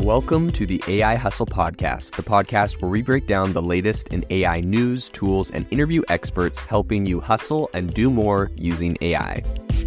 Welcome to the AI Hustle Podcast, the podcast where we break down the latest in AI news, tools, and interview experts helping you hustle and do more using AI.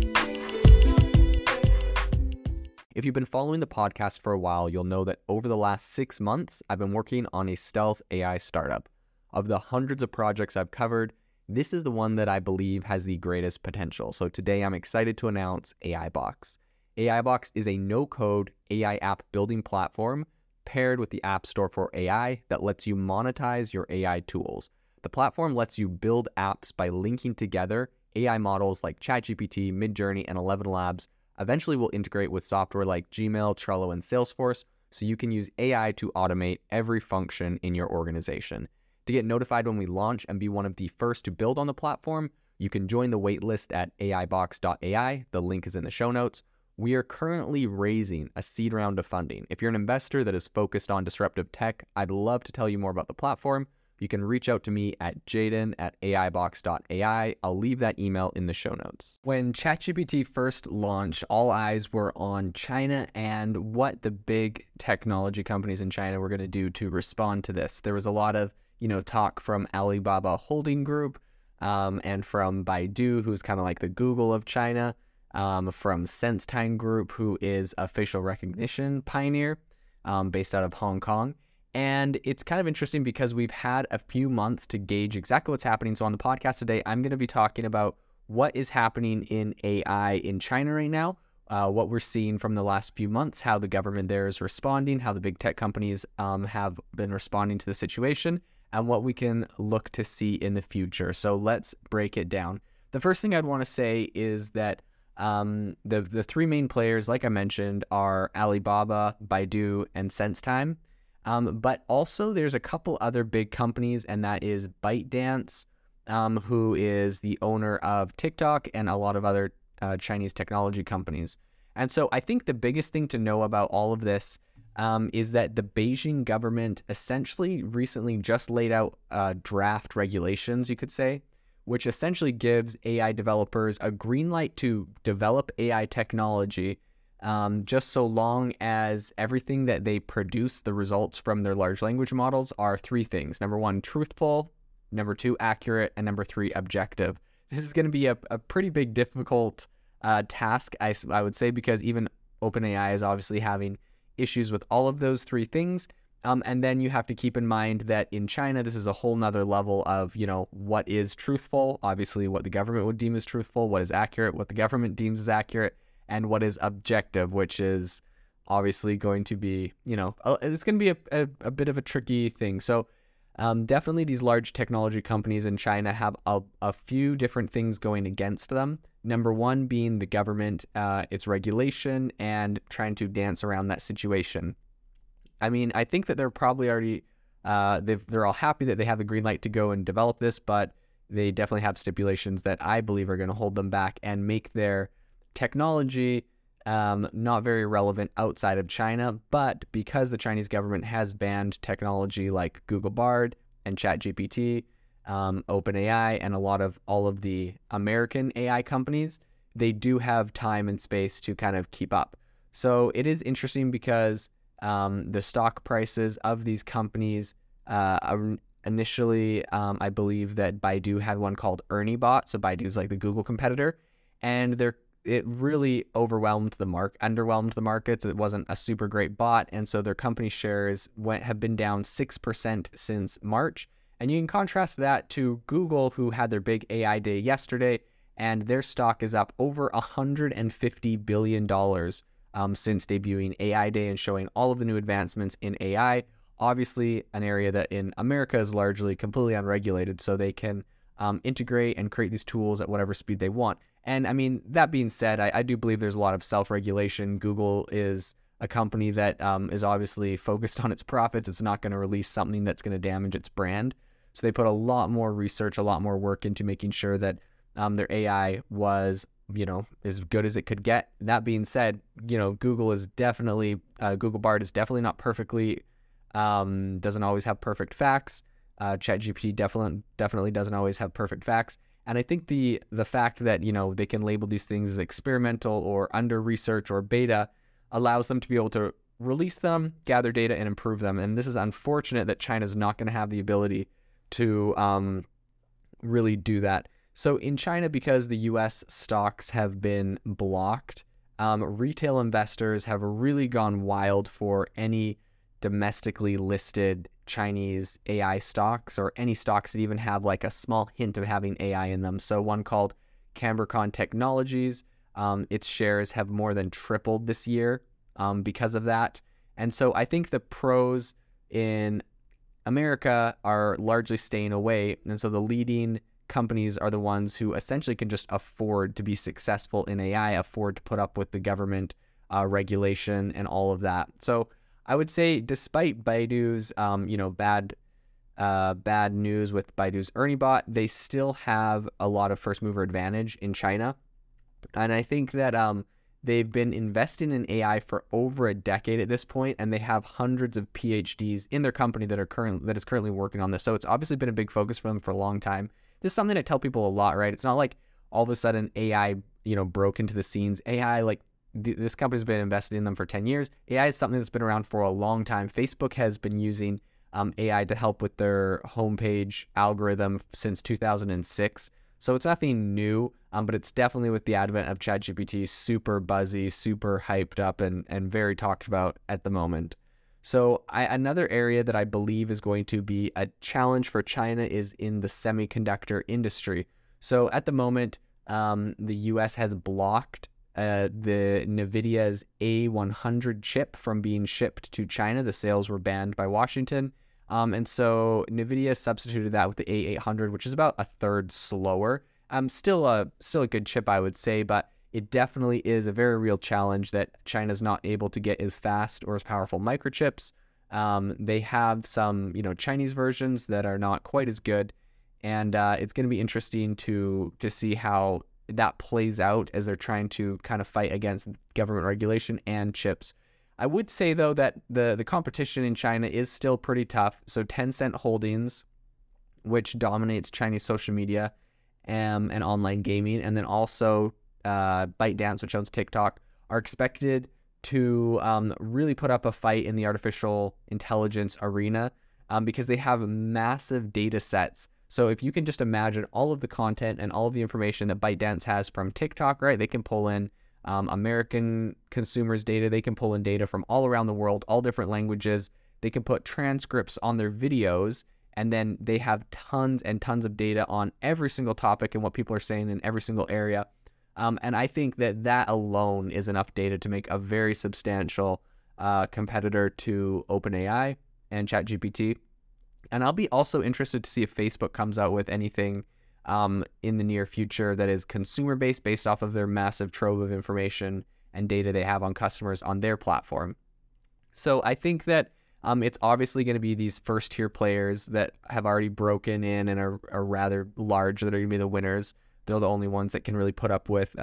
If you've been following the podcast for a while, you'll know that over the last 6 months, I've been working on a stealth AI startup. Of the hundreds of projects I've covered, this is the one that I believe has the greatest potential. So today I'm excited to announce AIBox. AIBox is a no-code AI app building platform paired with the App Store for AI that lets you monetize your AI tools. The platform lets you build apps by linking together AI models like ChatGPT, Midjourney, and ElevenLabs. Eventually will integrate with software like Gmail, Trello, and Salesforce, so you can use AI to automate every function in your organization. To get notified when we launch and be one of the first to build on the platform, you can join the waitlist at aibox.ai. The link is in the show notes. We are currently raising a seed round of funding. If you're an investor that is focused on disruptive tech, I'd love to tell you more about the platform. You can reach out to me at jaden@aibox.ai. I'll leave that email in the show notes. When ChatGPT first launched, all eyes were on China and what the big technology companies in China were going to do to respond to this. There was a lot of, talk from Alibaba Holding Group and from Baidu, who's kind of like the Google of China. From SenseTime Group, who is a facial recognition pioneer based out of Hong Kong. And it's kind of interesting because we've had a few months to gauge exactly what's happening. So on the podcast today, I'm going to be talking about what is happening in AI in China right now, what we're seeing from the last few months, how the government there is responding, how the big tech companies have been responding to the situation, and what we can look to see in the future. So let's break it down. The first thing I'd want to say is that the three main players, like I mentioned, are Alibaba, Baidu, and SenseTime. But also there's a couple other big companies, and that is ByteDance, who is the owner of TikTok and a lot of other Chinese technology companies. And so I think the biggest thing to know about all of this is that the Beijing government essentially recently just laid out draft regulations, you could say, which essentially gives AI developers a green light to develop AI technology, just so long as everything that they produce, the results from their large language models, are three things. Number one, truthful. Number two, accurate. And number three, objective. This is going to be a pretty big, difficult task, I would say, because even OpenAI is obviously having issues with all of those three things. And then you have to keep in mind that in China, this is a whole nother level of, what is truthful, obviously what the government would deem as truthful, what is accurate, what the government deems as accurate, and what is objective, which is obviously going to be, it's going to be a bit of a tricky thing. So definitely these large technology companies in China have a few different things going against them. Number one being the government, its regulation, and trying to dance around that situation. I mean, I think that they're probably already, they're all happy that they have the green light to go and develop this, but they definitely have stipulations that I believe are going to hold them back and make their technology not very relevant outside of China. But because the Chinese government has banned technology like Google Bard and ChatGPT, OpenAI, and all of the American AI companies, they do have time and space to kind of keep up. So it is interesting because the stock prices of these companies, initially, I believe that Baidu had one called ErnieBot. So Baidu is like the Google competitor, and it really underwhelmed the markets. It wasn't a super great bot, and so their company shares have been down 6% since March. And you can contrast that to Google, who had their big AI day yesterday, and their stock is up over $150 billion. Since debuting AI Day and showing all of the new advancements in AI. Obviously, an area that in America is largely completely unregulated, so they can integrate and create these tools at whatever speed they want. And I mean, that being said, I do believe there's a lot of self-regulation. Google is a company that is obviously focused on its profits. It's not going to release something that's going to damage its brand. So they put a lot more research, a lot more work into making sure that their AI was as good as it could get. That being said, Google Bard is definitely not perfectly, doesn't always have perfect facts. ChatGPT definitely doesn't always have perfect facts. And I think the fact that, they can label these things as experimental or under research or beta allows them to be able to release them, gather data, and improve them. And this is unfortunate that China's not going to have the ability to really do that. So in China, because the US stocks have been blocked, retail investors have really gone wild for any domestically listed Chinese AI stocks, or any stocks that even have like a small hint of having AI in them. So one called Cambricon Technologies, its shares have more than tripled this year because of that. And so I think the pros in America are largely staying away. And so the leading companies are the ones who essentially can just afford to be successful in AI, afford to put up with the government regulation and all of that. So I would say, despite Baidu's bad news with Baidu's Ernie Bot, they still have a lot of first mover advantage in China. And I think that they've been investing in AI for over a decade at this point, and they have hundreds of PhDs in their company that is currently working on this. So it's obviously been a big focus for them for a long time. This is something I tell people a lot, right? It's not like all of a sudden AI, broke into the scenes. AI, this company's been invested in them for 10 years. AI is something that's been around for a long time. Facebook has been using AI to help with their homepage algorithm since 2006. So it's nothing new, but it's definitely, with the advent of ChatGPT, super buzzy, super hyped up, and very talked about at the moment. So another area that I believe is going to be a challenge for China is in the semiconductor industry. So at the moment, the US has blocked the NVIDIA's A100 chip from being shipped to China. The sales were banned by Washington. And so NVIDIA substituted that with the A800, which is about a third slower. Still a good chip, I would say, but it definitely is a very real challenge that China's not able to get as fast or as powerful microchips. They have some, Chinese versions that are not quite as good, and it's going to be interesting to see how that plays out as they're trying to kind of fight against government regulation and chips. I would say, though, that the competition in China is still pretty tough. So Tencent Holdings, which dominates Chinese social media and online gaming, and then also ByteDance, which owns TikTok, are expected to really put up a fight in the artificial intelligence arena because they have massive data sets. So if you can just imagine all of the content and all of the information that ByteDance has from TikTok, right? They can pull in American consumers' data. They can pull in data from all around the world, all different languages. They can put transcripts on their videos, and then they have tons and tons of data on every single topic and what people are saying in every single area. And I think that alone is enough data to make a very substantial competitor to OpenAI and ChatGPT. And I'll be also interested to see if Facebook comes out with anything in the near future that is consumer-based, based off of their massive trove of information and data they have on customers on their platform. So I think that it's obviously going to be these first-tier players that have already broken in and are rather large that are going to be the winners. They're the only ones that can really put up with,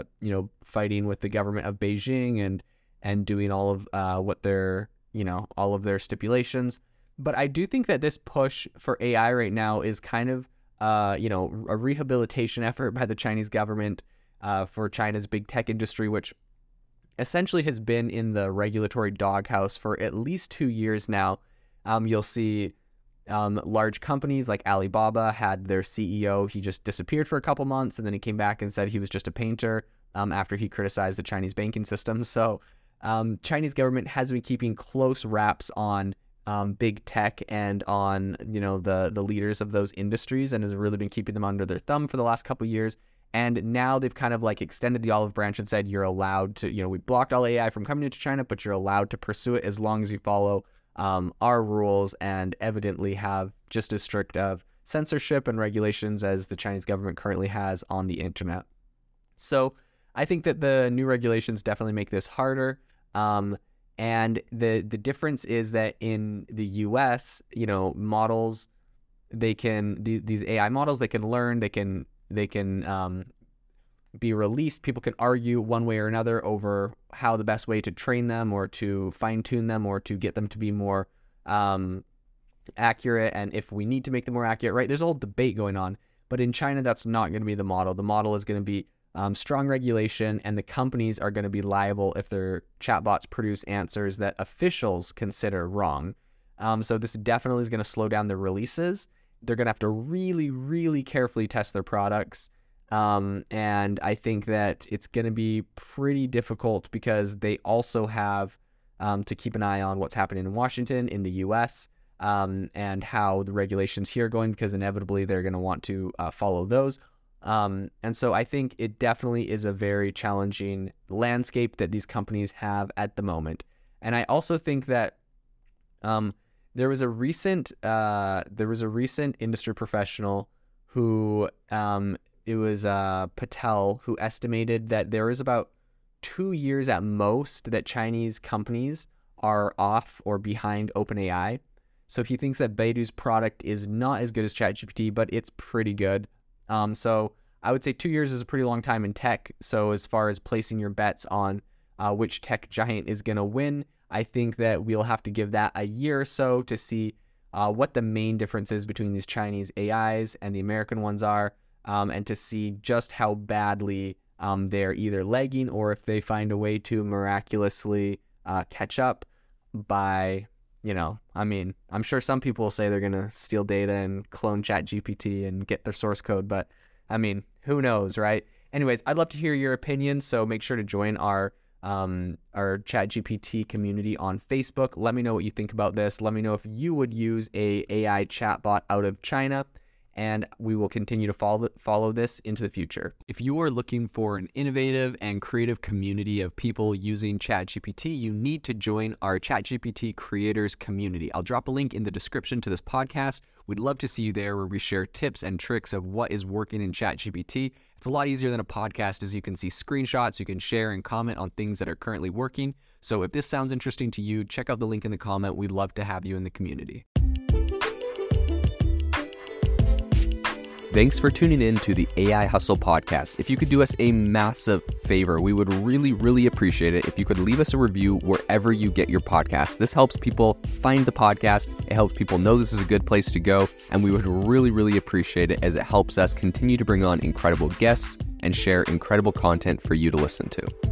fighting with the government of Beijing and doing all of what their, all of their stipulations. But I do think that this push for AI right now is kind of, a rehabilitation effort by the Chinese government for China's big tech industry, which essentially has been in the regulatory doghouse for at least 2 years now. You'll see large companies like Alibaba had their CEO. He just disappeared for a couple months, and then he came back and said he was just a painter after he criticized the Chinese banking system. So Chinese government has been keeping close wraps on big tech and on the leaders of those industries, and has really been keeping them under their thumb for the last couple of years. And now they've kind of extended the olive branch and said, you're allowed to, we blocked all AI from coming into China, but you're allowed to pursue it as long as you follow our rules and evidently have just as strict of censorship and regulations as the Chinese government currently has on the internet. So I think that the new regulations definitely make this harder. And the difference is that in the US, models, these AI models, they can learn, they can be released. People can argue one way or another over how the best way to train them or to fine tune them or to get them to be more accurate, and if we need to make them more accurate, right? There's a whole debate going on. But in China, that's not going to be the model. The model is going to be strong regulation, and the companies are going to be liable if their chatbots produce answers that officials consider wrong. So this definitely is going to slow down the releases. They're going to have to really, really carefully test their products. And I think that it's going to be pretty difficult because they also have to keep an eye on what's happening in Washington, in the US, and how the regulations here are going, because inevitably they're going to want to follow those. And so I think it definitely is a very challenging landscape that these companies have at the moment. And I also think that there was a recent industry professional who it was Patel, who estimated that there is about 2 years at most that Chinese companies are off or behind OpenAI. So he thinks that Baidu's product is not as good as ChatGPT, but it's pretty good. So I would say 2 years is a pretty long time in tech. So as far as placing your bets on which tech giant is going to win, I think that we'll have to give that a year or so to see what the main differences between these Chinese AIs and the American ones are, and to see just how badly they're either lagging or if they find a way to miraculously catch up by, I'm sure some people will say they're going to steal data and clone ChatGPT and get their source code, but who knows, right? Anyways, I'd love to hear your opinion, so make sure to join our ChatGPT community on Facebook. Let me know what you think about this. Let me know if you would use a AI chatbot out of China, and we will continue to follow this into the future. If you are looking for an innovative and creative community of people using ChatGPT, you need to join our ChatGPT creators community. I'll drop a link in the description to this podcast. We'd love to see you there, where we share tips and tricks of what is working in ChatGPT. It's a lot easier than a podcast, as you can see screenshots, you can share and comment on things that are currently working. So if this sounds interesting to you, check out the link in the comment. We'd love to have you in the community. Thanks for tuning in to the AI Hustle podcast. If you could do us a massive favor, we would really, really appreciate it if you could leave us a review wherever you get your podcasts. This helps people find the podcast. It helps people know this is a good place to go. And we would really, really appreciate it, as it helps us continue to bring on incredible guests and share incredible content for you to listen to.